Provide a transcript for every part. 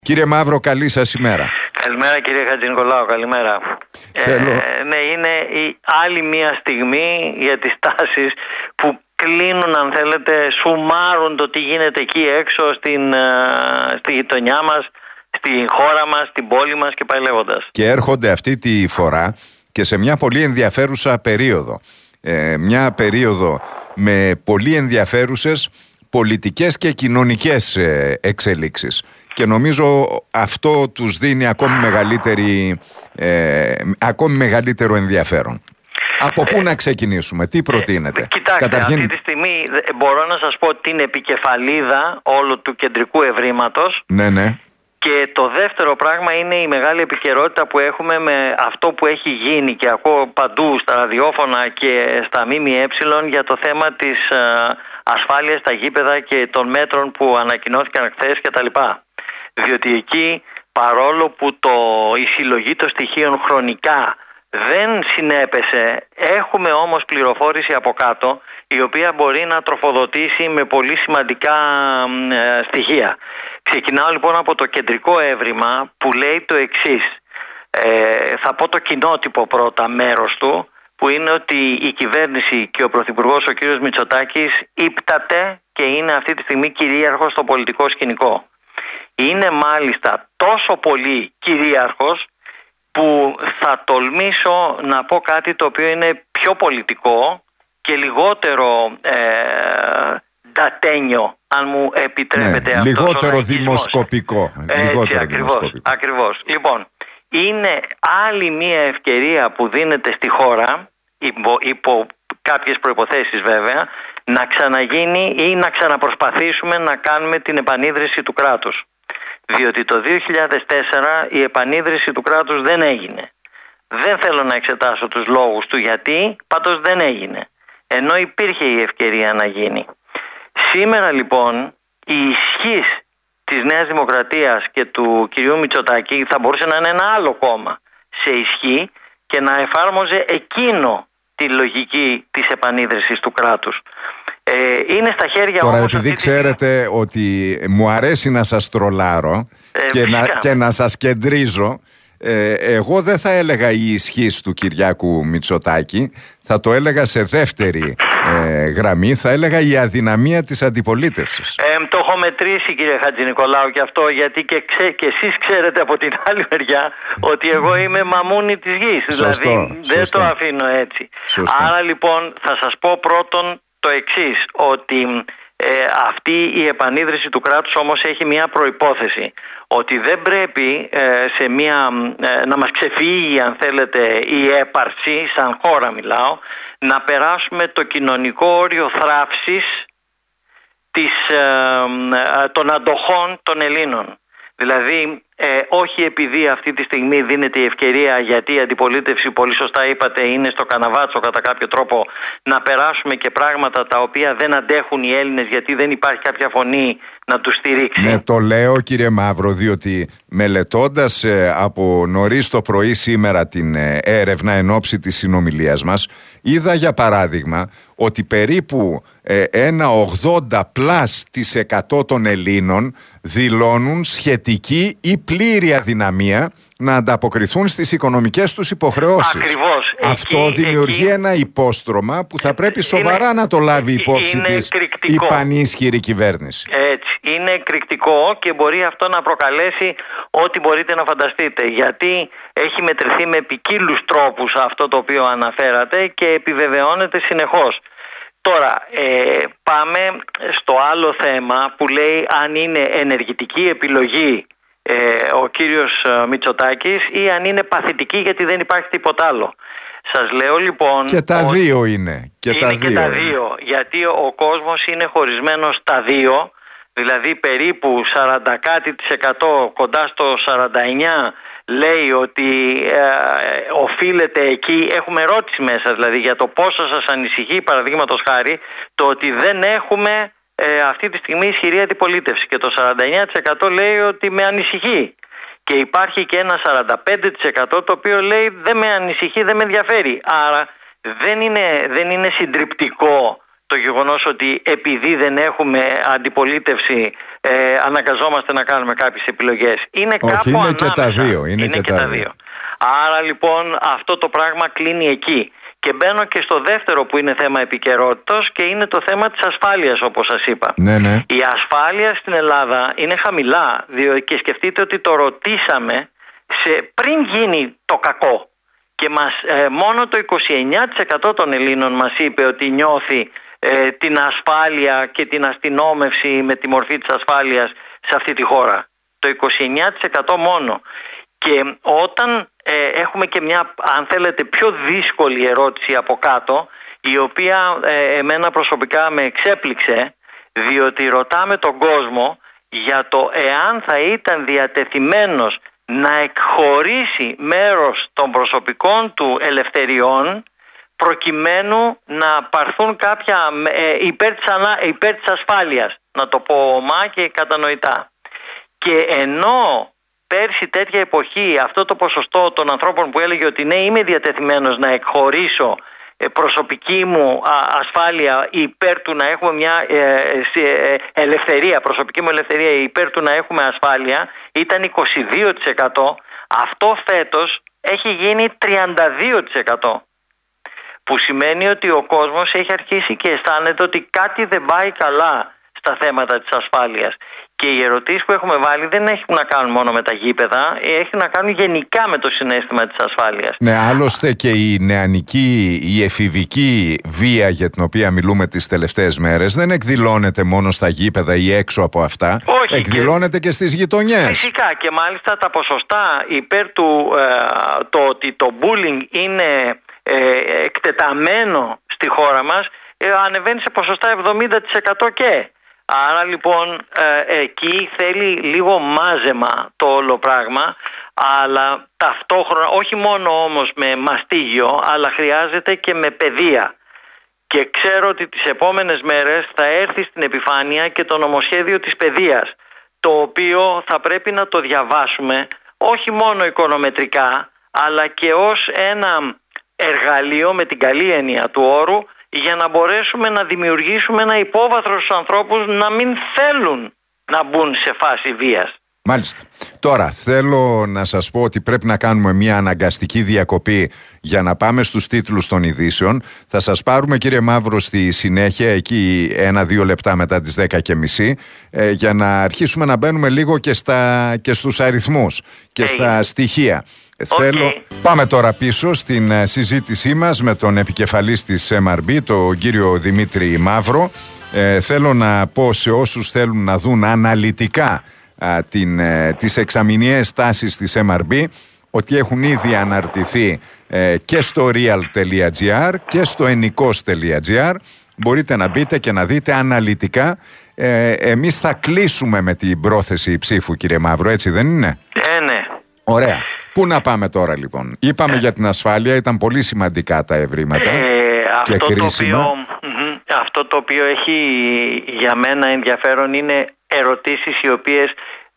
Κύριε Μαύρο, καλή σας ημέρα. Καλημέρα κύριε Χατζηνικολάου, καλημέρα. Ναι, είναι η άλλη μία στιγμή για τις τάσεις που κλείνουν, αν θέλετε, σουμάρουν το τι γίνεται εκεί έξω στη γειτονιά μας, στη χώρα μας, στην πόλη μας και πάει λέγοντας. Και έρχονται αυτή τη φορά και σε μια πολύ ενδιαφέρουσα περίοδο. Μια περίοδο με πολύ ενδιαφέρουσες πολιτικές και κοινωνικές εξελίξεις. Και νομίζω αυτό τους δίνει ακόμη μεγαλύτερο ενδιαφέρον. Από πού να ξεκινήσουμε, τι προτείνετε? Κοιτάξτε, καταρχήν... αυτή τη στιγμή μπορώ να σας πω την επικεφαλίδα όλου του κεντρικού ευρήματος. Ναι. Και το δεύτερο πράγμα είναι η μεγάλη επικαιρότητα που έχουμε με αυτό που έχει γίνει και ακούω παντού στα ραδιόφωνα και στα ΜΜΕ για το θέμα της ασφάλειας στα γήπεδα και των μέτρων που ανακοινώθηκαν χθες κτλ. Διότι εκεί, παρόλο που η συλλογή των στοιχείων χρονικά δεν συνέπεσε, έχουμε όμως πληροφόρηση από κάτω η οποία μπορεί να τροφοδοτήσει με πολύ σημαντικά στοιχεία. Ξεκινάω λοιπόν από το κεντρικό έβριμα που λέει το εξής. Θα πω το κοινότυπο πρώτα μέρος του, που είναι ότι η κυβέρνηση και ο Πρωθυπουργός ο κ. Μητσοτάκης ύπταται και είναι αυτή τη στιγμή κυρίαρχος στο πολιτικό σκηνικό. Είναι μάλιστα τόσο πολύ κυρίαρχος που θα τολμήσω να πω κάτι το οποίο είναι πιο πολιτικό και λιγότερο ντατένιο, αν μου επιτρέπετε αυτός λιγότερο δημοσκοπικό. Ακριβώς. Λοιπόν, είναι άλλη μια ευκαιρία που δίνεται στη χώρα, υπό κάποιες προϋποθέσεις βέβαια, να ξαναγίνει ή να ξαναπροσπαθήσουμε να κάνουμε την επανίδρυση του κράτους. Διότι το 2004 η επανίδρυση του κράτους δεν έγινε. Δεν θέλω να εξετάσω τους λόγους του γιατί, πάντως δεν έγινε. Ενώ υπήρχε η ευκαιρία να γίνει. Σήμερα λοιπόν η ισχύς της Νέας Δημοκρατίας και του κυρίου Μητσοτάκη θα μπορούσε να είναι ένα άλλο κόμμα σε ισχύ και να εφάρμοζε εκείνο τη λογική της επανίδρυσης του κράτους. Είναι στα χέρια τώρα όμως... επειδή ξέρετε ότι μου αρέσει να σας τρολάρω και να σας κεντρίζω, εγώ δεν θα έλεγα η ισχύς του Κυριάκου Μητσοτάκη, θα το έλεγα σε δεύτερη γραμμή, θα έλεγα η αδυναμία της αντιπολίτευσης. Το έχω μετρήσει κύριε Χατζηνικολάου και αυτό, γιατί και εσείς ξέρετε από την άλλη μεριά ότι εγώ είμαι μαμούνι της γης. Δηλαδή δεν το αφήνω έτσι. Άρα λοιπόν θα σας πω πρώτον το εξής, ότι αυτή η επανίδρυση του κράτους όμως έχει μια προϋπόθεση, ότι δεν πρέπει να μας ξεφύγει, αν θέλετε, η έπαρση, σαν χώρα μιλάω, να περάσουμε το κοινωνικό όριο θράψης των αντοχών των Ελλήνων. Δηλαδή όχι επειδή αυτή τη στιγμή δίνεται η ευκαιρία, γιατί η αντιπολίτευση, πολύ σωστά είπατε, είναι στο καναβάτσο κατά κάποιο τρόπο, να περάσουμε και πράγματα τα οποία δεν αντέχουν οι Έλληνες γιατί δεν υπάρχει κάποια φωνή να τους στηρίξει. Ναι, το λέω κύριε Μαύρο, διότι μελετώντας από νωρίς το πρωί σήμερα την έρευνα εν ώψη της συνομιλίας μας, είδα για παράδειγμα ότι περίπου ένα 80% των Ελλήνων δηλώνουν σχετική ή πλήρη αδυναμία να ανταποκριθούν στις οικονομικές τους υποχρεώσεις. Ακριβώς. Αυτό δημιουργεί ένα υπόστρωμα που θα πρέπει σοβαρά να το λάβει υπόψη της η πανίσχυρη κυβέρνηση. Έτσι. Είναι εκρηκτικό και μπορεί αυτό να προκαλέσει ό,τι μπορείτε να φανταστείτε. Γιατί έχει μετρηθεί με ποικίλους τρόπους αυτό το οποίο αναφέρατε και επιβεβαιώνεται συνεχώς. Τώρα πάμε στο άλλο θέμα που λέει αν είναι ενεργητική επιλογή ο κύριος Μητσοτάκης ή αν είναι παθητική γιατί δεν υπάρχει τίποτα άλλο. Σας λέω λοιπόν... Και τα δύο είναι. Και τα δύο, γιατί ο κόσμος είναι χωρισμένος στα δύο, δηλαδή περίπου 40% κοντά στο 49% λέει ότι οφείλεται εκεί. Έχουμε ερώτηση μέσα δηλαδή για το πόσο σας ανησυχεί, παραδείγματος χάρη, το ότι δεν έχουμε αυτή τη στιγμή ισχυρή αντιπολίτευση, και το 49% λέει ότι με ανησυχεί. Και υπάρχει και ένα 45% το οποίο λέει δεν με ανησυχεί, δεν με ενδιαφέρει. Άρα δεν είναι συντριπτικό το γεγονός ότι επειδή δεν έχουμε αντιπολίτευση αναγκαζόμαστε να κάνουμε κάποιες επιλογές. Είναι όχι, κάπου είναι ανάμεσα. Και τα δύο. Είναι και τα δύο. Άρα λοιπόν αυτό το πράγμα κλείνει εκεί. Και μπαίνω και στο δεύτερο που είναι θέμα επικαιρότητας και είναι το θέμα της ασφάλειας, όπως σας είπα. Ναι, ναι. Η ασφάλεια στην Ελλάδα είναι χαμηλά, και σκεφτείτε ότι το ρωτήσαμε πριν γίνει το κακό. Και μόνο το 29% των Ελλήνων μας είπε ότι νιώθει την ασφάλεια και την αστυνόμευση με τη μορφή της ασφάλειας σε αυτή τη χώρα. Το 29% μόνο. Και όταν έχουμε και μια, αν θέλετε, πιο δύσκολη ερώτηση από κάτω, η οποία εμένα προσωπικά με εξέπληξε, διότι ρωτάμε τον κόσμο για το εάν θα ήταν διατεθειμένος να εκχωρήσει μέρος των προσωπικών του ελευθεριών προκειμένου να πάρθουν κάποια υπέρ της ασφάλειας, να το πω ομά και κατανοητά. Και ενώ πέρσι τέτοια εποχή αυτό το ποσοστό των ανθρώπων που έλεγε ότι ναι, είμαι διατεθειμένος να εκχωρήσω προσωπική μου ασφάλεια υπέρ του να έχουμε μια ελευθερία, προσωπική μου ελευθερία υπέρ του να έχουμε ασφάλεια, ήταν 22%. Αυτό φέτος έχει γίνει 32%. Που σημαίνει ότι ο κόσμος έχει αρχίσει και αισθάνεται ότι κάτι δεν πάει καλά στα θέματα της ασφάλειας. Και οι ερωτήσεις που έχουμε βάλει δεν έχουν να κάνουν μόνο με τα γήπεδα, έχει να κάνουν γενικά με το συναίσθημα της ασφάλειας. Ναι, άλλωστε και η νεανική, η εφηβική βία για την οποία μιλούμε τις τελευταίες μέρες δεν εκδηλώνεται μόνο στα γήπεδα ή έξω από αυτά. Όχι, εκδηλώνεται και στις γειτονιές. Φυσικά, και μάλιστα τα ποσοστά υπέρ του το ότι το bullying είναι εκτεταμένο στη χώρα μας ανεβαίνει σε ποσοστά 70% και. Άρα λοιπόν εκεί θέλει λίγο μάζεμα το όλο πράγμα, αλλά ταυτόχρονα όχι μόνο όμως με μαστίγιο, αλλά χρειάζεται και με παιδεία. Και ξέρω ότι τις επόμενες μέρες θα έρθει στην επιφάνεια και το νομοσχέδιο της παιδείας, το οποίο θα πρέπει να το διαβάσουμε όχι μόνο οικονομετρικά, αλλά και ως ένα εργαλείο με την καλή έννοια του όρου, για να μπορέσουμε να δημιουργήσουμε ένα υπόβαθρο στους ανθρώπους να μην θέλουν να μπουν σε φάση βίας. Μάλιστα. Τώρα θέλω να σας πω ότι πρέπει να κάνουμε μια αναγκαστική διακοπή για να πάμε στους τίτλους των ειδήσεων. Θα σας πάρουμε, κύριε Μαύρο, στη συνέχεια, εκεί 1-2 λεπτά μετά τις 10:30, για να αρχίσουμε να μπαίνουμε λίγο και στους αριθμούς και στα στοιχεία. Πάμε τώρα πίσω στην συζήτησή μας με τον επικεφαλής της MRB, τον κύριο Δημήτρη Μαύρο. Θέλω να πω σε όσους θέλουν να δουν αναλυτικά τις εξαμηνιαίες τάσεις της MRB ότι έχουν ήδη αναρτηθεί και στο real.gr και στο ennikos.gr. Μπορείτε να μπείτε και να δείτε αναλυτικά. Εμείς θα κλείσουμε με την πρόθεση ψήφου, κύριε Μαύρο, έτσι δεν είναι? Ναι. Ωραία. Πού να πάμε τώρα λοιπόν? Είπαμε για την ασφάλεια, ήταν πολύ σημαντικά τα ευρήματα και κρίσιμα. Αυτό το οποίο έχει για μένα ενδιαφέρον είναι ερωτήσεις οι οποίες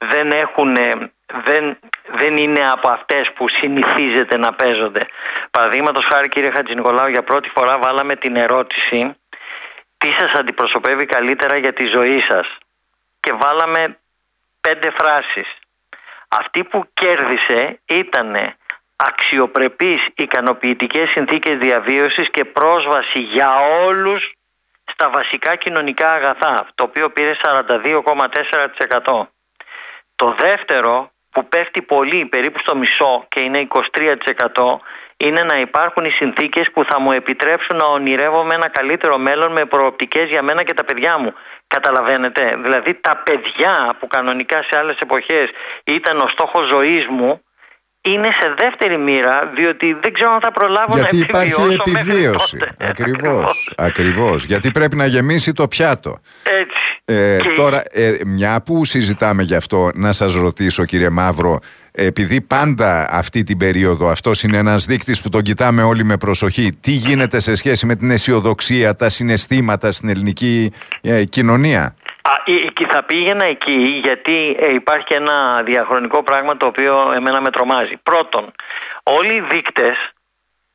δεν είναι από αυτές που συνηθίζεται να παίζονται. Παραδείγματος χάρη, κύριε Χατζηνικολάου, για πρώτη φορά βάλαμε την ερώτηση τι σας αντιπροσωπεύει καλύτερα για τη ζωή σας και βάλαμε 5 φράσεις. Αυτή που κέρδισε ήταν αξιοπρεπείς ικανοποιητικές συνθήκες διαβίωσης και πρόσβαση για όλους στα βασικά κοινωνικά αγαθά, το οποίο πήρε 42,4%. Το δεύτερο, που πέφτει πολύ, περίπου στο μισό και είναι 23%, είναι να υπάρχουν οι συνθήκες που θα μου επιτρέψουν να ονειρεύομαι ένα καλύτερο μέλλον με προοπτικές για μένα και τα παιδιά μου. Καταλαβαίνετε? Δηλαδή τα παιδιά που κανονικά σε άλλες εποχές ήταν ο στόχος ζωής μου, είναι σε δεύτερη μοίρα, διότι δεν ξέρω αν θα προλάβω να επιβιώσω. Γιατί υπάρχει επιβίωση. Ακριβώς. Γιατί πρέπει να γεμίσει το πιάτο. Έτσι. Τώρα, μια που συζητάμε γι' αυτό, να σας ρωτήσω, κύριε Μαύρο, επειδή πάντα αυτή την περίοδο αυτός είναι ένας δείκτης που τον κοιτάμε όλοι με προσοχή, τι γίνεται σε σχέση με την αισιοδοξία, τα συναισθήματα στην ελληνική κοινωνία? Θα πήγαινα εκεί γιατί υπάρχει ένα διαχρονικό πράγμα το οποίο εμένα με τρομάζει. Πρώτον, όλοι οι δείκτες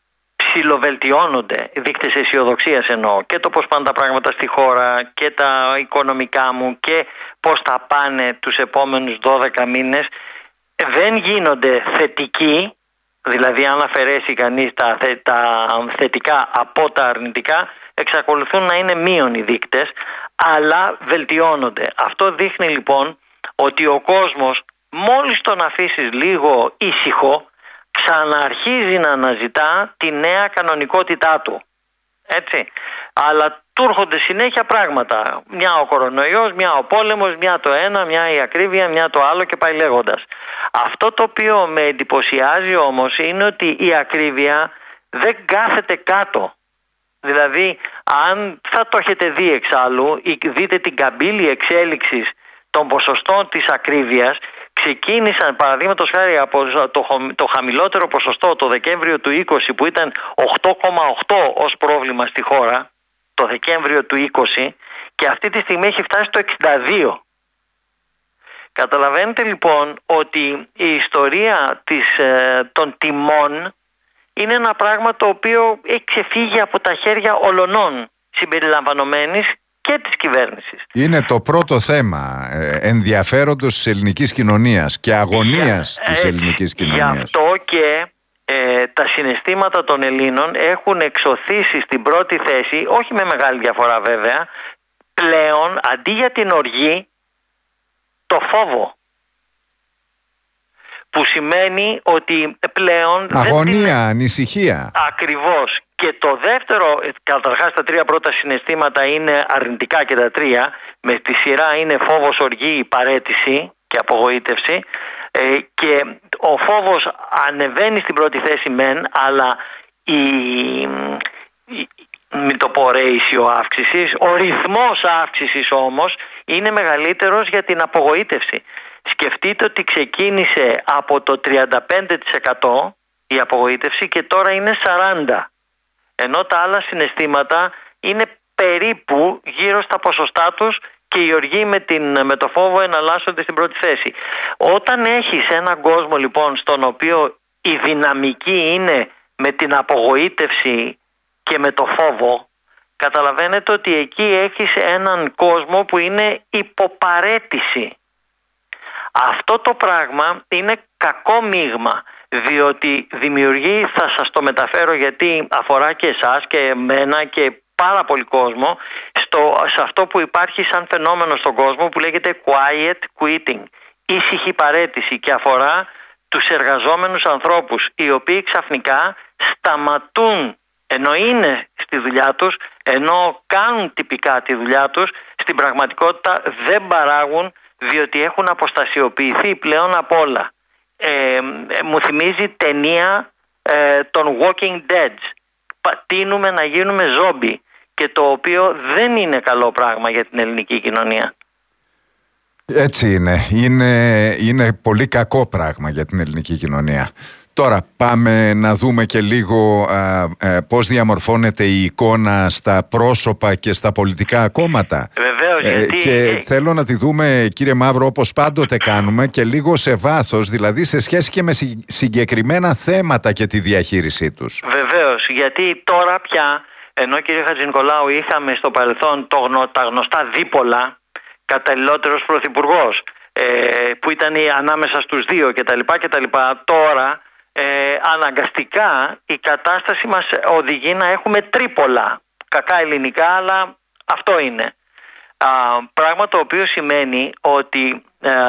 ψιλοβελτιώνονται, δείκτες αισιοδοξίας εννοώ, και το πώς πάνε τα πράγματα στη χώρα και τα οικονομικά μου και πώς θα πάνε τους επόμενους 12 μήνες, δεν γίνονται θετικοί, δηλαδή αν αφαιρέσει κανείς τα θετικά από τα αρνητικά, εξακολουθούν να είναι μείον οι δείκτες, αλλά βελτιώνονται. Αυτό δείχνει λοιπόν ότι ο κόσμος, μόλις τον αφήσεις λίγο ήσυχο, ξαναρχίζει να αναζητά τη νέα κανονικότητά του. Έτσι. Αλλά του έρχονται συνέχεια πράγματα. Μια ο κορονοϊός, μια ο πόλεμος, μια το ένα, μια η ακρίβεια, μια το άλλο και πάει λέγοντας. Αυτό το οποίο με εντυπωσιάζει όμως είναι ότι η ακρίβεια δεν κάθεται κάτω. Δηλαδή, αν θα το έχετε δει εξάλλου ή δείτε την καμπύλη εξέλιξης των ποσοστών της ακρίβειας, ξεκίνησαν παραδείγματος χάρη από το χαμηλότερο ποσοστό το Δεκέμβριο του 20 που ήταν 8,8 ως πρόβλημα στη χώρα, το Δεκέμβριο του 20, και αυτή τη στιγμή έχει φτάσει στο 62. Καταλαβαίνετε λοιπόν ότι η ιστορία των τιμών είναι ένα πράγμα το οποίο έχει ξεφύγει από τα χέρια ολονών, συμπεριλαμβανομένης και της κυβέρνησης. Είναι το πρώτο θέμα ενδιαφέροντος της ελληνικής κοινωνίας και αγωνίας της ελληνικής κοινωνίας. Γι' αυτό και τα συναισθήματα των Ελλήνων έχουν εξωθήσει στην πρώτη θέση, όχι με μεγάλη διαφορά βέβαια, πλέον αντί για την οργή, το φόβο. Που σημαίνει ότι πλέον... αγωνία, ανησυχία. Ακριβώς. Και το δεύτερο, καταρχάς τα τρία πρώτα συναισθήματα είναι αρνητικά και τα τρία. Με τη σειρά είναι φόβος, οργή, παραίτηση και απογοήτευση. Και ο φόβος ανεβαίνει στην πρώτη θέση μεν, αλλά μην το πω ratio αύξησης, ο ρυθμός αύξησης όμως είναι μεγαλύτερος για την απογοήτευση. Σκεφτείτε ότι ξεκίνησε από το 35% η απογοήτευση και τώρα είναι 40%. Ενώ τα άλλα συναισθήματα είναι περίπου γύρω στα ποσοστά τους και οι οργοί με το φόβο εναλλάσσονται στην πρώτη θέση. Όταν έχεις έναν κόσμο λοιπόν στον οποίο η δυναμική είναι με την απογοήτευση και με το φόβο, καταλαβαίνετε ότι εκεί έχεις έναν κόσμο που είναι υποπαρέτηση. Αυτό το πράγμα είναι κακό μείγμα, διότι δημιουργεί, θα σας το μεταφέρω γιατί αφορά και εσάς και εμένα και πάρα πολύ κόσμο, σε αυτό που υπάρχει σαν φαινόμενο στον κόσμο που λέγεται quiet quitting, ήσυχη παρέτηση, και αφορά τους εργαζόμενους ανθρώπους οι οποίοι ξαφνικά σταματούν, ενώ είναι στη δουλειά τους, ενώ κάνουν τυπικά τη δουλειά τους, στην πραγματικότητα δεν παράγουν, διότι έχουν αποστασιοποιηθεί πλέον από όλα. Μου θυμίζει ταινία των Walking Dead. Πατίνουμε να γίνουμε ζόμπι, και το οποίο δεν είναι καλό πράγμα για την ελληνική κοινωνία. Έτσι είναι πολύ κακό πράγμα για την ελληνική κοινωνία. Τώρα πάμε να δούμε και λίγο πώς διαμορφώνεται η εικόνα στα πρόσωπα και στα πολιτικά κόμματα. Βεβαίως, και θέλω να τη δούμε, κύριε Μαύρο, όπως πάντοτε κάνουμε, και λίγο σε βάθος, δηλαδή σε σχέση και με συγκεκριμένα θέματα και τη διαχείρισή τους. Βεβαίως, γιατί τώρα πια, ενώ κύριε Χατζηνικολάου είχαμε στο παρελθόν τα γνωστά δίπολα, καταλληλότερος πρωθυπουργός, που ήταν ανάμεσα στους δύο κτλ. Τώρα αναγκαστικά η κατάσταση μας οδηγεί να έχουμε τρίπολα. Κακά ελληνικά, αλλά αυτό είναι. Πράγμα το οποίο σημαίνει ότι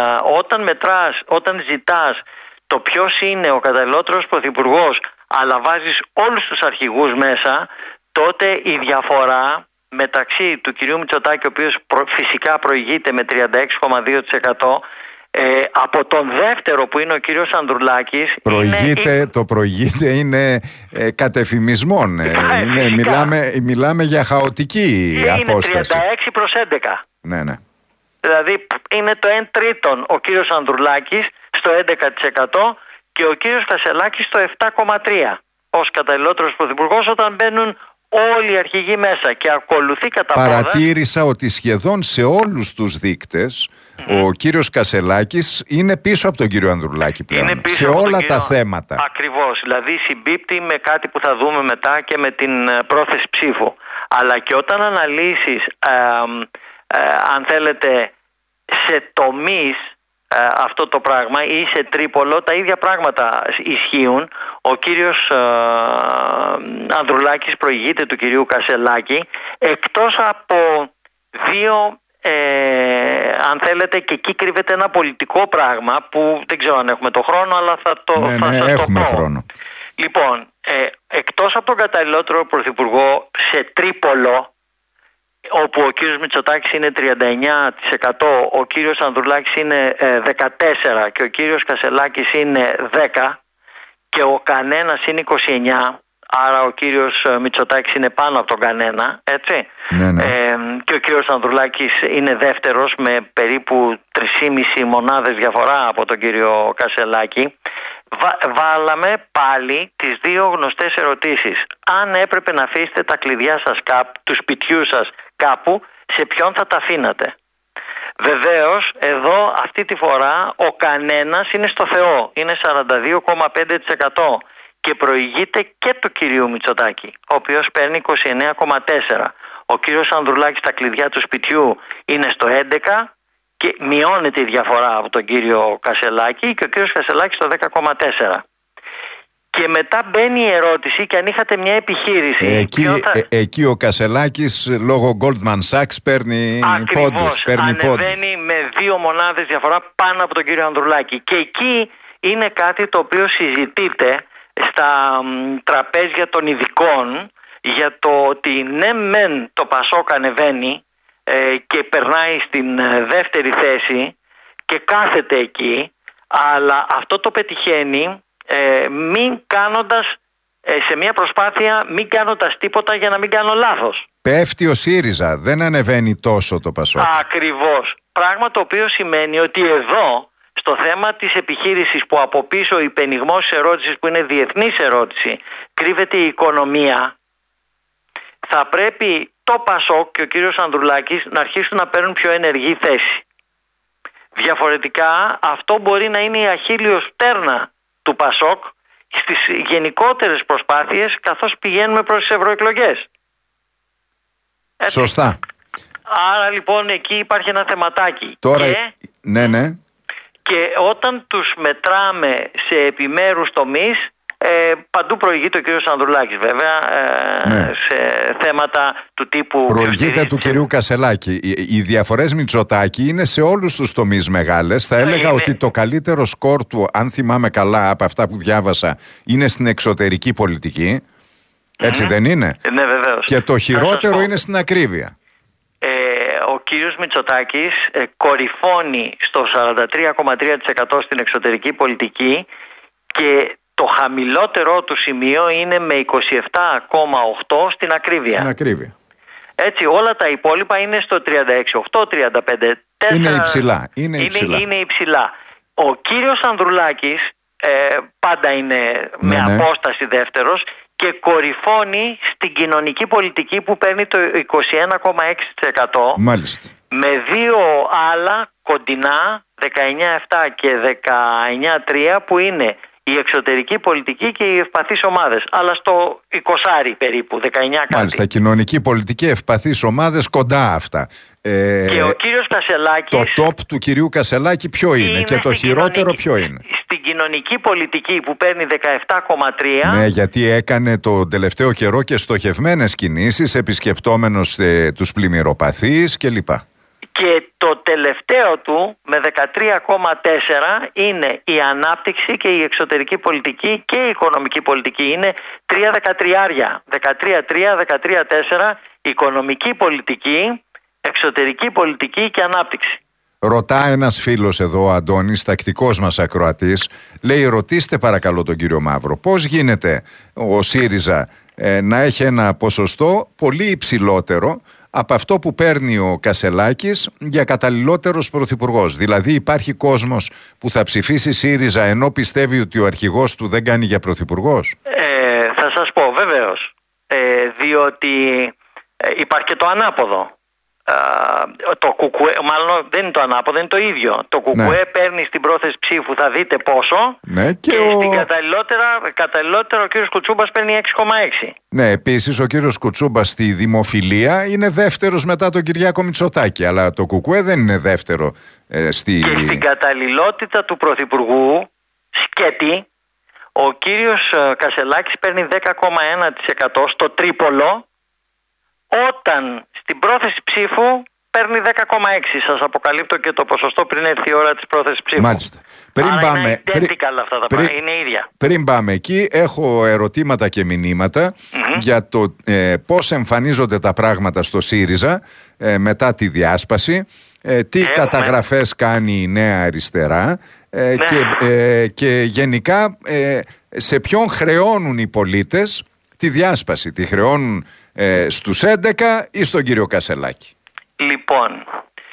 όταν ζητάς το ποιος είναι ο καταλληλότερος πρωθυπουργός, αλλά βάζεις όλους τους αρχηγούς μέσα, τότε η διαφορά μεταξύ του κυρίου Μητσοτάκη, ο οποίος φυσικά προηγείται με 36,2%, από τον δεύτερο που είναι ο κύριος Ανδρουλάκης, το προηγείται είναι κατεφημισμών. Μιλάμε για χαοτική απόσταση. Είναι 36 προς 11. Ναι. Δηλαδή είναι το 1/3 ο κύριος Ανδρουλάκης στο 11% και ο κύριος Κασελάκης στο 7,3% ως καταλληλότερος πρωθυπουργός, όταν μπαίνουν όλοι οι αρχηγοί μέσα, και ακολουθεί κατά πόδα. Παρατήρησα ότι σχεδόν σε όλους τους δείκτες Ο κύριος Κασσελάκης είναι πίσω από τον κύριο Ανδρουλάκη πλέον, σε όλα τα θέματα. Ακριβώς, δηλαδή συμπίπτει με κάτι που θα δούμε μετά και με την πρόθεση ψήφου. Αλλά και όταν αναλύσεις, αν θέλετε, σε τομείς αυτό το πράγμα ή σε τρίπολο, τα ίδια πράγματα ισχύουν. Ο κύριος Ανδρουλάκης προηγείται του κυρίου Κασσελάκη, εκτός από δύο, αν θέλετε, και εκεί κρύβεται ένα πολιτικό πράγμα που δεν ξέρω αν έχουμε το χρόνο, αλλά θα σας το πω. Χρόνο. Λοιπόν, εκτός από τον καταλληλότερο πρωθυπουργό σε τρίπολο, όπου ο κύριος Μητσοτάκης είναι 39%, ο κύριος Ανδρουλάκης είναι 14% και ο κύριος Κασσελάκης είναι 10% και ο κανένας είναι 29%, άρα ο κύριος Μητσοτάκης είναι πάνω από τον κανένα, έτσι. Ναι. Και ο κύριος Ανδρουλάκης είναι δεύτερος με περίπου 3,5 μονάδες διαφορά από τον κύριο Κασσελάκη. Βάλαμε πάλι τις δύο γνωστές ερωτήσεις. Αν έπρεπε να αφήσετε τα κλειδιά σας του σπιτιού σας κάπου, σε ποιον θα τα αφήνατε? Βεβαίως, εδώ αυτή τη φορά ο κανένας είναι στο Θεό. Είναι 42,5% και προηγείται και του κυρίου Μητσοτάκη, ο οποίος παίρνει 29,4%. Ο κύριος Ανδρουλάκης τα κλειδιά του σπιτιού είναι στο 11% και μειώνεται η διαφορά από τον κύριο Κασσελάκη και ο κύριος Κασσελάκης στο 10,4%. Και μετά μπαίνει η ερώτηση, και αν είχατε μια επιχείρηση... Εκεί ο Κασσελάκης λόγω Goldman Sachs παίρνει πόντους. Ανεβαίνει με 2 μονάδες διαφορά πάνω από τον κύριο Ανδρουλάκη. Και εκεί είναι κάτι το οποίο συζητείται στα τραπέζια των ειδικών, για το ότι ναι μεν το Πασόκ ανεβαίνει και περνάει στην δεύτερη θέση και κάθεται εκεί, αλλά αυτό το πετυχαίνει μην κάνοντας, σε μια προσπάθεια μην κάνοντας τίποτα για να μην κάνω λάθος. Πέφτει ο ΣΥΡΙΖΑ, δεν ανεβαίνει τόσο το Πασόκ. Ακριβώς. Πράγμα το οποίο σημαίνει ότι εδώ, στο θέμα της επιχείρησης, που από πίσω ο υπενιγμός της ερώτησης, που είναι διεθνής ερώτηση, κρύβεται η οικονομία, θα πρέπει το Πασόκ και ο κύριος Ανδρουλάκης να αρχίσουν να παίρνουν πιο ενεργή θέση. Διαφορετικά αυτό μπορεί να είναι η αχίλλειος πτέρνα του Πασόκ στις γενικότερες προσπάθειες, καθώς πηγαίνουμε προς τις ευρωεκλογές. Σωστά. Άρα λοιπόν εκεί υπάρχει ένα θεματάκι. Τώρα... Ναι. Και όταν τους μετράμε σε επιμέρους τομείς, παντού προηγείται ο κύριος Ανδρουλάκης, βέβαια, σε θέματα του τύπου... Προηγείται του κυρίου Κασσελάκη. Οι διαφορές Μητσοτάκη είναι σε όλους τους τομείς μεγάλες. Θα έλεγα ότι το καλύτερο σκορ του, αν θυμάμαι καλά από αυτά που διάβασα, είναι στην εξωτερική πολιτική. Έτσι δεν είναι? Ναι, βεβαίως. Και το χειρότερο είναι στην ακρίβεια. Ο κύριος Μητσοτάκης κορυφώνει στο 43,3% στην εξωτερική πολιτική και το χαμηλότερό του σημείο είναι με 27,8% στην ακρίβεια. Στην ακρίβεια. Έτσι, όλα τα υπόλοιπα είναι στο 36,8%, 35,4%. Είναι υψηλά. Ο κύριος Ανδρουλάκης πάντα είναι με απόσταση δεύτερος και κορυφώνει στην κοινωνική πολιτική, που παίρνει το 21,6%. Μάλιστα. Με 2 άλλα κοντινά, 19,7% και 19,3%, που είναι η εξωτερική πολιτική και οι ευπαθείς ομάδες. Αλλά στο 20 περίπου, 19 κάτι. Μάλιστα, κοινωνική πολιτική, ευπαθείς ομάδες, κοντά αυτά. Και ο κύριος Κασσελάκης... Το top του κυρίου Κασσελάκη ποιο είναι και το χειρότερο ποιο είναι? Στην κοινωνική πολιτική, που παίρνει 17,3%. Ναι, γιατί έκανε το τελευταίο καιρό και στοχευμένες κινήσεις, επισκεπτόμενος τους πλημμυροπαθείς κλπ. Και το τελευταίο του με 13,4% είναι η ανάπτυξη και η εξωτερική πολιτική και η οικονομική πολιτική. Είναι 3 δεκατριάρια. 13,3, 13,4, οικονομική πολιτική, εξωτερική πολιτική και ανάπτυξη. Ρωτά ένας φίλος εδώ, ο Αντώνης, τακτικός μας ακροατής, λέει: ρωτήστε παρακαλώ τον κύριο Μαύρο, πώς γίνεται ο ΣΥΡΙΖΑ να έχει ένα ποσοστό πολύ υψηλότερο από αυτό που παίρνει ο Κασσελάκης για καταλληλότερος πρωθυπουργός? Δηλαδή υπάρχει κόσμος που θα ψηφίσει ΣΥΡΙΖΑ ενώ πιστεύει ότι ο αρχηγός του δεν κάνει για πρωθυπουργός? Θα σας πω βεβαίως, διότι υπάρχει και το ανάποδο. το κουκουέ, μάλλον δεν είναι το ανάποδο, είναι το ίδιο. Το κουκουέ παίρνει στην πρόθεση ψήφου, θα δείτε πόσο. Ναι, και στην καταλληλότερα ο κύριος Κουτσούμπας παίρνει 6,6. Ναι, επίσης ο κύριος Κουτσούμπας στη δημοφιλία είναι δεύτερος μετά τον Κυριάκο Μητσοτάκη, αλλά το κουκουέ δεν είναι δεύτερο Και στην καταλληλότητα του Πρωθυπουργού σκέτη, ο κύριος Κασελάκης παίρνει 10,1% στο τρίπολο, όταν στην πρόθεση ψήφου παίρνει 10,6%. Σας αποκαλύπτω και το ποσοστό πριν έρθει η ώρα της πρόθεσης ψήφου. Μάλιστα. Είναι identical αυτά τα πράγματα, είναι ίδια. Πριν πάμε εκεί, έχω ερωτήματα και μηνύματα για το πώς εμφανίζονται τα πράγματα στο ΣΥΡΙΖΑ μετά τη διάσπαση, τι καταγραφές κάνει η Νέα Αριστερά και γενικά σε ποιον χρεώνουν οι πολίτες τη διάσπαση. Τη χρεώνουν στους 11 ή στον κύριο Κασελάκη? Λοιπόν,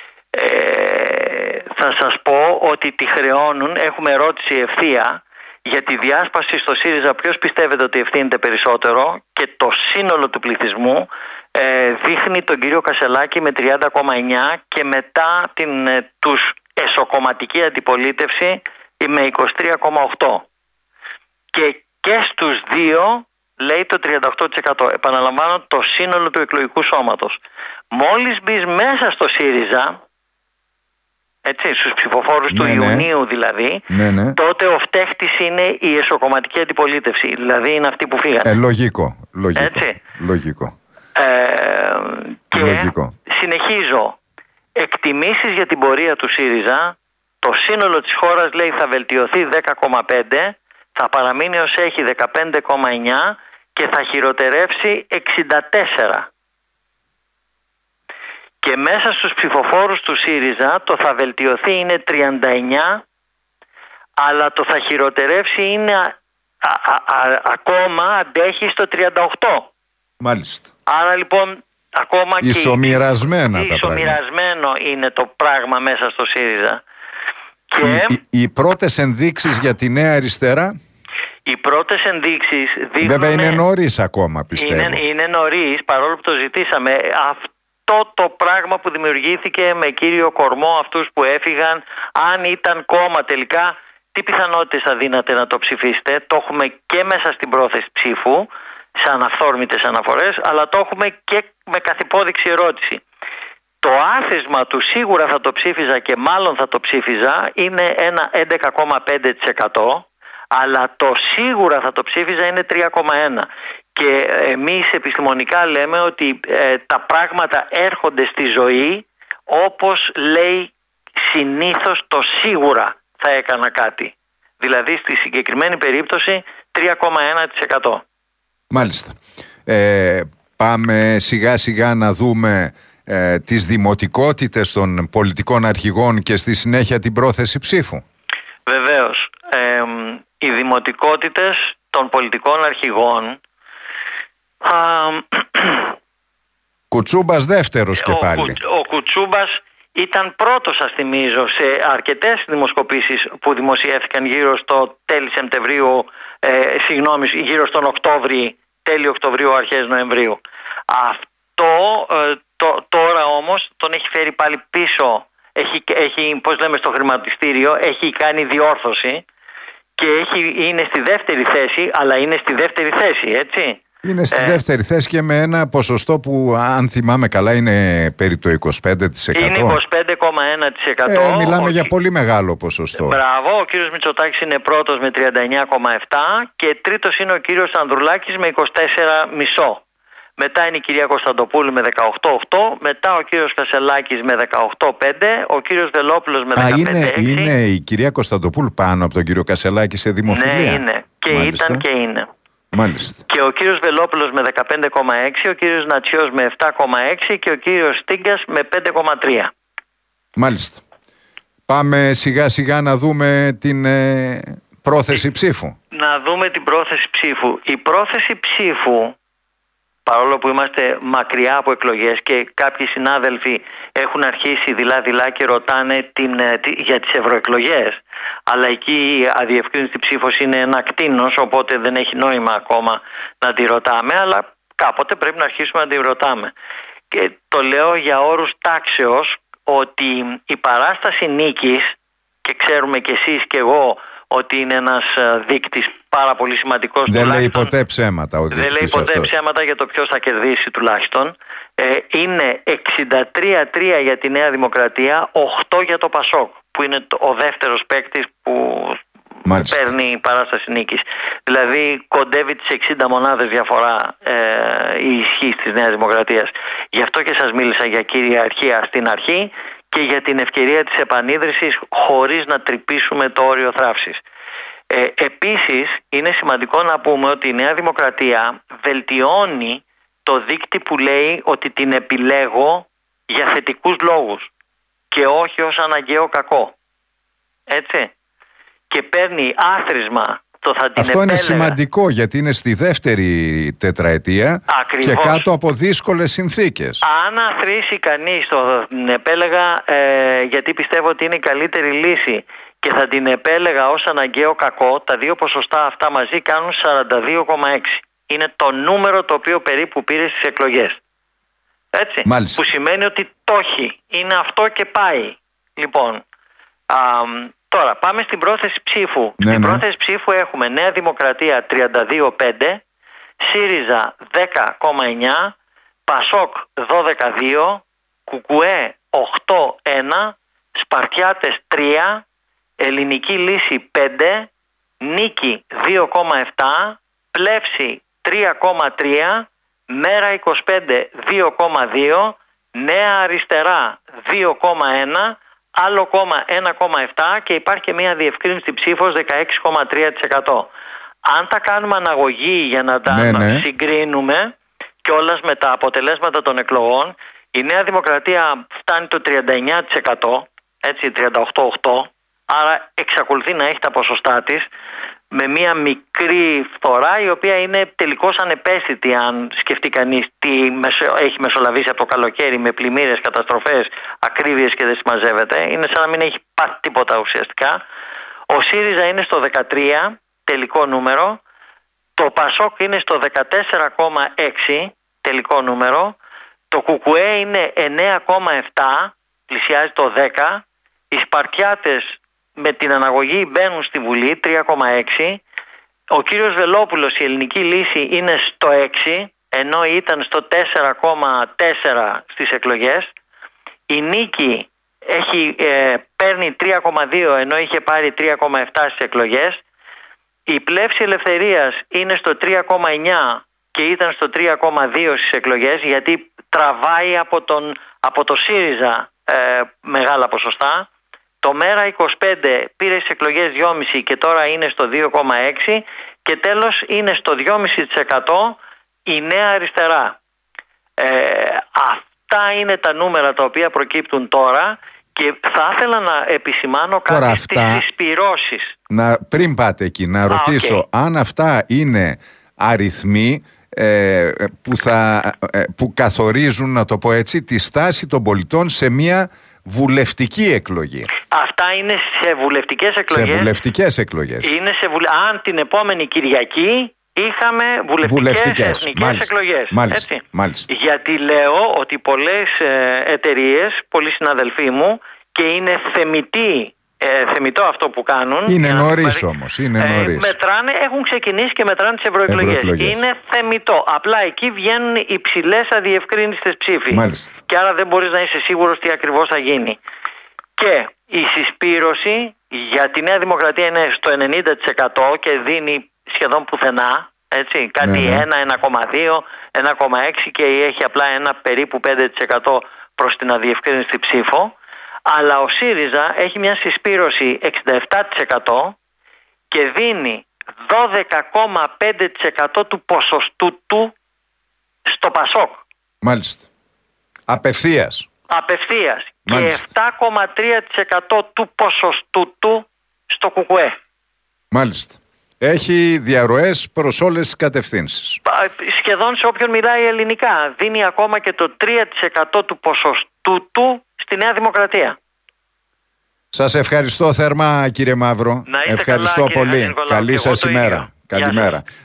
θα σας πω ότι τη χρεώνουν. Έχουμε ερώτηση ευθεία για τη διάσπαση στο ΣΥΡΙΖΑ. Ποιος πιστεύετε ότι ευθύνεται περισσότερο? Και το σύνολο του πληθυσμού δείχνει τον κύριο Κασελάκη με 30,9 και μετά τους εσωκομματική αντιπολίτευση με 23,8. Και στους δύο λέει το 38%. Επαναλαμβάνω, το σύνολο του εκλογικού σώματος. Μόλις μπεις μέσα στο ΣΥΡΙΖΑ, έτσι, στους ψηφοφόρους του Ιουνίου δηλαδή, τότε ο φταίχτης είναι η εσωκομματική αντιπολίτευση. Δηλαδή είναι αυτοί που φύγανε. Λογικό. Έτσι. Λογικό. Και συνεχίζω. Εκτιμήσεις για την πορεία του ΣΥΡΙΖΑ, το σύνολο της χώρας λέει θα βελτιωθεί 10,5%, θα παραμείνει ως έχει 15,9% και θα χειροτερεύσει 64%. Και μέσα στους ψηφοφόρους του ΣΥΡΙΖΑ το θα βελτιωθεί είναι 39%, αλλά το θα χειροτερεύσει είναι ακόμα αντέχει στο 38%. Μάλιστα. Άρα λοιπόν ακόμα ισομοιρασμένο είναι το πράγμα μέσα στο ΣΥΡΙΖΑ. Και οι πρώτες ενδείξεις για τη Νέα Αριστερά? Οι πρώτες ενδείξεις δείχνουν... Βέβαια είναι νωρίς ακόμα, πιστεύω. Είναι νωρίς, παρόλο που το ζητήσαμε. Αυτό το πράγμα που δημιουργήθηκε με κύριο κορμό αυτούς που έφυγαν, αν ήταν κόμμα τελικά, τι πιθανότητες θα δίνατε να το ψηφίσετε? Το έχουμε και μέσα στην πρόθεση ψήφου, σαν αυθόρμητες αναφορές, αλλά το έχουμε και με καθυπόδειξη ερώτηση. Το άθεσμα του σίγουρα θα το ψήφιζα και μάλλον θα το ψήφιζα είναι ένα 11,5%, αλλά το σίγουρα θα το ψήφιζα είναι 3,1%. Και εμείς επιστημονικά λέμε ότι τα πράγματα έρχονται στη ζωή όπως λέει συνήθως το σίγουρα θα έκανα κάτι. Δηλαδή στη συγκεκριμένη περίπτωση 3,1%. Μάλιστα. Πάμε σιγά σιγά να δούμε τις δημοτικότητες των πολιτικών αρχηγών και στη συνέχεια την πρόθεση ψήφου. Βεβαίως. Οι δημοτικότητες των πολιτικών αρχηγών... Κουτσούμπας δεύτερος και πάλι. Ο Κουτσούμπας ήταν πρώτος, σας θυμίζω, σε αρκετές δημοσκοπήσεις που δημοσιεύτηκαν γύρω στο τέλη Σεπτεμβρίου, γύρω στον Οκτώβρη, τέλη Οκτωβρίου, αρχές Νοεμβρίου. Αυτό τώρα όμως τον έχει φέρει πάλι πίσω. Έχει, πώς λέμε στο χρηματιστήριο, έχει κάνει διόρθωση και είναι στη δεύτερη θέση, αλλά είναι στη δεύτερη θέση, έτσι. Είναι στη δεύτερη θέση και με ένα ποσοστό που, αν θυμάμαι καλά, είναι περί το 25%. Είναι 25,1%. Μιλάμε για πολύ μεγάλο ποσοστό. Μπράβο, ο κύριος Μητσοτάκης είναι πρώτος με 39,7% και τρίτος είναι ο κύριος Ανδρουλάκης με 24,5%. Μετά είναι η κυρία Κωνσταντοπούλου με 18,8%, μετά ο κύριος Κασελάκης με 18,5%, ο κύριος Βελόπουλος με 15,6%. Είναι η κυρία Κωνσταντοπούλου πάνω από τον κύριο Κασελάκη σε δημοφιλία. Ναι, είναι. Και μάλιστα. Ήταν και είναι. Μάλιστα. Και ο κύριος Βελόπουλος με 15,6%, ο κύριος Νατσιός με 7,6% και ο κύριος Στίγκας με 5,3%. Μάλιστα. Πάμε σιγά σιγά να δούμε την πρόθεση ψήφου. Να δούμε την πρόθεση ψήφου. Η πρόθεση ψήφου, παρόλο που είμαστε μακριά από εκλογές και κάποιοι συνάδελφοι έχουν αρχίσει δειλά-δειλά και ρωτάνε για τις ευρωεκλογές, αλλά εκεί η αδιευκρίνηστη ψήφος είναι ένα κτήνος, οπότε δεν έχει νόημα ακόμα να τη ρωτάμε, αλλά κάποτε πρέπει να αρχίσουμε να τη ρωτάμε. και το λέω για όρους τάξεως, ότι η παράσταση νίκης, και ξέρουμε κι εσείς και εγώ ότι είναι ένας δείκτης πάρα πολύ σημαντικός. Δεν λέει ποτέ ψέματα ο δείκτης. Δεν λέει ποτέ αυτός ψέματα για το ποιος θα κερδίσει τουλάχιστον. Είναι 63-3 για τη Νέα Δημοκρατία, 8 για το Πασόκ, που είναι ο δεύτερος παίκτης που παίρνει η παράσταση νίκης. Δηλαδή κοντεύει τις 60 μονάδες διαφορά η ισχύ της Νέας Δημοκρατίας. Γι' αυτό και σας μίλησα για κυριαρχία στην αρχή και για την ευκαιρία της επανίδρυσης χωρίς να τρυπήσουμε το όριο θράψης. Επίσης είναι σημαντικό να πούμε ότι η Νέα Δημοκρατία βελτιώνει το δείκτη που λέει ότι την επιλέγω για θετικούς λόγους και όχι ως αναγκαίο κακό. Έτσι. Και παίρνει άθροισμα το θα την Αυτό επέλεγα. Είναι σημαντικό γιατί είναι στη δεύτερη τετραετία. Ακριβώς. Και κάτω από δύσκολες συνθήκες. Αν αθροίσει κανείς το την επέλεγα γιατί πιστεύω ότι είναι η καλύτερη λύση και θα την επέλεγα ως αναγκαίο κακό, τα δύο ποσοστά αυτά μαζί κάνουν 42,6. Είναι το νούμερο το οποίο περίπου πήρε στις εκλογές. Έτσι. Μάλιστα. Που σημαίνει ότι το έχει. Είναι αυτό και πάει. Λοιπόν, τώρα πάμε στην πρόθεση ψήφου. Στην πρόθεση ψήφου έχουμε Νέα Δημοκρατία 32,5, ΣΥΡΙΖΑ 10,9, ΠΑΣΟΚ 12,2, ΚΚΕ 8,1, Σπαρτιάτες 3, Ελληνική Λύση 5, Νίκη 2,7, Πλεύση 3,3, Μέρα 25 2,2, Νέα Αριστερά 2,1, άλλο κόμμα 1,7 και υπάρχει και μια διευκρίνηστη ψήφος 16,3%. Αν τα κάνουμε αναγωγή για να τα συγκρίνουμε κιόλας με τα αποτελέσματα των εκλογών, η Νέα Δημοκρατία φτάνει το 39%, έτσι 38,8%, άρα εξακολουθεί να έχει τα ποσοστά της, με μια μικρή φθορά η οποία είναι τελικώς ανεπαίσθητη αν σκεφτεί κανείς τι έχει μεσολαβήσει από το καλοκαίρι με πλημμύρες, καταστροφές, ακρίβειες και δεν συμμαζεύεται. Είναι σαν να μην έχει πάθει τίποτα ουσιαστικά. Ο ΣΥΡΙΖΑ είναι στο 13 τελικό νούμερο, το ΠΑΣΟΚ είναι στο 14,6 τελικό νούμερο, το ΚΚΕ είναι 9,7, πλησιάζει το 10, οι Σπαρτιάτες με την αναγωγή μπαίνουν στη Βουλή 3,6, ο κύριος Βελόπουλος η Ελληνική Λύση είναι στο 6 ενώ ήταν στο 4,4 στις εκλογές, η Νίκη παίρνει 3,2 ενώ είχε πάρει 3,7 στις εκλογές, η Πλεύση Ελευθερίας είναι στο 3,9 και ήταν στο 3,2 στις εκλογές γιατί τραβάει από το ΣΥΡΙΖΑ μεγάλα ποσοστά. Το Μέρα 25 πήρε στις εκλογές 2,5 και τώρα είναι στο 2,6 και τέλος είναι στο 2,5% η Νέα Αριστερά. Αυτά είναι τα νούμερα τα οποία προκύπτουν τώρα και θα ήθελα να επισημάνω κάτι στις συσπυρώσεις. Πριν πάτε εκεί να ρωτήσω αν αυτά είναι αριθμοί που καθορίζουν, να το πω έτσι, τη στάση των πολιτών σε μια βουλευτική εκλογή. Αυτά είναι σε βουλευτικές εκλογές. Σε βουλευτικές εκλογές. Είναι αν την επόμενη Κυριακή είχαμε βουλευτικές εθνικές εκλογές. Μάλιστα. Γιατί λέω ότι πολλές εταιρείες, πολλοί συναδελφοί μου, και είναι θεμιτό αυτό που κάνουν. Είναι νωρίς όμως. Μετράνε, έχουν ξεκινήσει και μετράνε τις ευρωεκλογές. Είναι θεμιτό. Απλά εκεί βγαίνουν υψηλές αδιευκρίνηστες ψήφοι. Μάλιστα. Και άρα δεν μπορείς να είσαι σίγουρος τι ακριβώς θα γίνει. Και η συσπήρωση για τη Νέα Δημοκρατία είναι στο 90% και δίνει σχεδόν πουθενά. Έτσι, κάτι 1,2, 1,6 και έχει απλά ένα περίπου 5% προς την αδιευκρίνηστη ψήφο. Αλλά ο ΣΥΡΙΖΑ έχει μια συσπήρωση 67% και δίνει 12,5% του ποσοστού του στο ΠΑΣΟΚ. Μάλιστα. Απευθείας. Και 7,3% του ποσοστού του στο ΚΚΕ. Μάλιστα. Έχει διαρροές προς όλες τις κατευθύνσεις. Σχεδόν σε όποιον μιλάει ελληνικά. Δίνει ακόμα και το 3% του ποσοστού του στη Νέα Δημοκρατία. Σας ευχαριστώ θερμά κύριε Μαύρο. Ευχαριστώ πολύ. Καλή σας ημέρα. Καλημέρα.